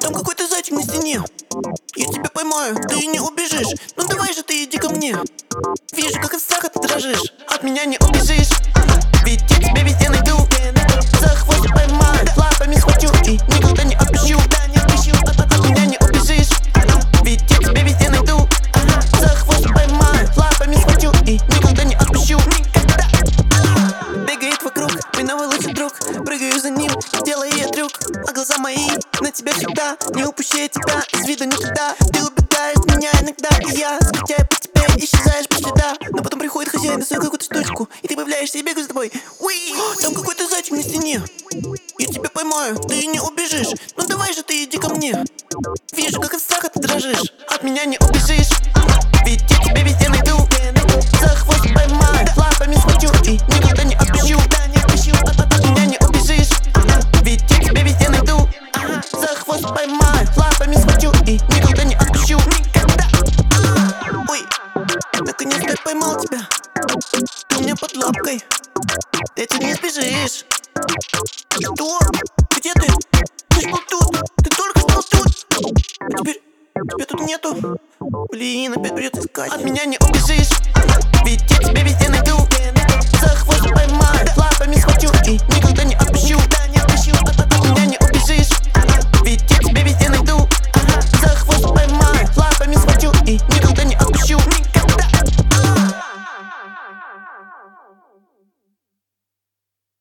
Там какой-то зайчик на стене. Я тебя поймаю, ты не убежишь. Ну давай же ты иди ко мне. Вижу, как от страха ты дрожишь. От меня не убежишь. Ведь я тебя везде найду. За хвост поймаю, лапами схвачу и никогда не отпущу. От меня не убежишь. Ведь я тебя везде найду. За хвост поймаю, лапами схвачу и никогда не отпущу. Никогда. Бегает вокруг мой новый лучший друг. Прыгаю за ним, делая трюк. А глаза мои на тебя всегда. Не упущу я тебя из вида никогда. Ты убегаешь от меня иногда, и я скучаю по тебе, исчезаешь без следа. Но потом приходит хозяин на свою какую-то штучку, и ты появляешься и бегаешь за тобой. Уи! Там какой-то зайчик на стене. Я тебя поймаю, ты не убежишь. Ну давай же ты иди ко мне. Вижу, как от страха ты дрожишь. От меня не убежишь. Ведь я тебя везде найду. За хвост поймаю, лапами схвачу и никогда не отпущу. От меня не убежишь. Ведь я тебя везде найду. За хвост поймаю, лапами схвачу и никогда не отпущу. Никогда. Ой, наконец-то я поймал тебя. Ты у меня под лапкой. Ты отсюда не сбежишь. Что? Где ты? Ты ж был тут. Ты только что был тут. А теперь тебя тут нету. Блин, опять придется искать. От меня не убежишь.